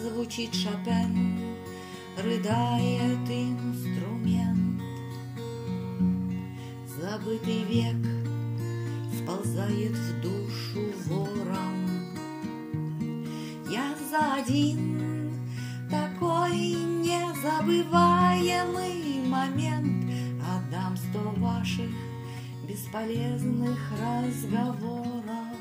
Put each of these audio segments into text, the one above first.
звучит Шопен, рыдает инструмент. Забытый век сползает в душу вором. Я за один такой незабываемый момент отдам 100 ваших бесполезных разговоров.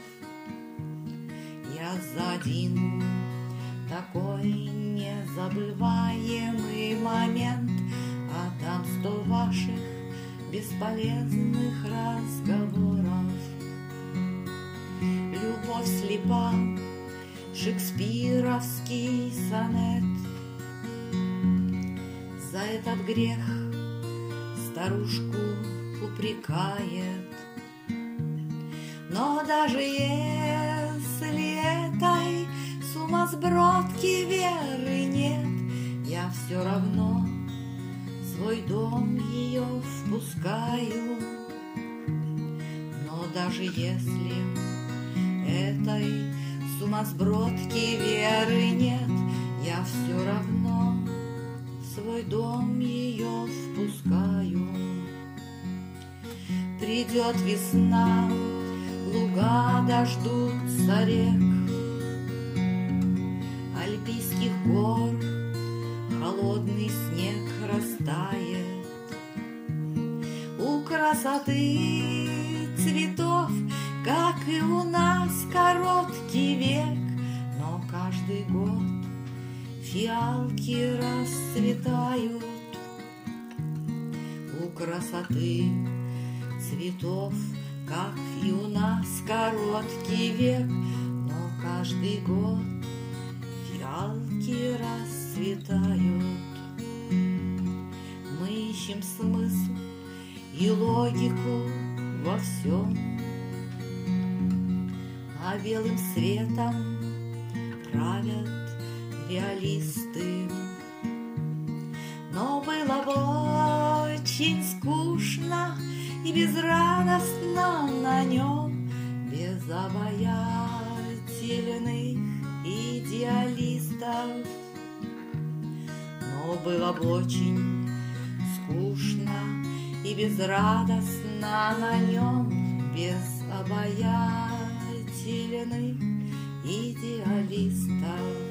Я за один такой незабываемый момент отдам 100 ваших бесполезных разговоров. Любовь слепа, шекспировский сонет. За этот грех старушку упрекает. Но даже если этой сумасбродки веры нет, я все равно в свой дом ее впускаю. Но даже если этой сумасбродки веры нет, я все равно в свой дом ее впускаю. Придет весна, луга дождутся рек, альпийских гор холодный снег растает. У красоты цветов, как и у нас, короткий век, но каждый год фиалки расцветают. У красоты цветов, как и у нас, короткий век, но каждый год фиалки расцветают. Мы ищем смысл и логику во всем, а белым светом правят реалисты. Но было бы очень скучно и безрадостно на нем без обаятельных идеалистов. Но было бы очень скучно и безрадостно на нем без обаятельных идеалистов.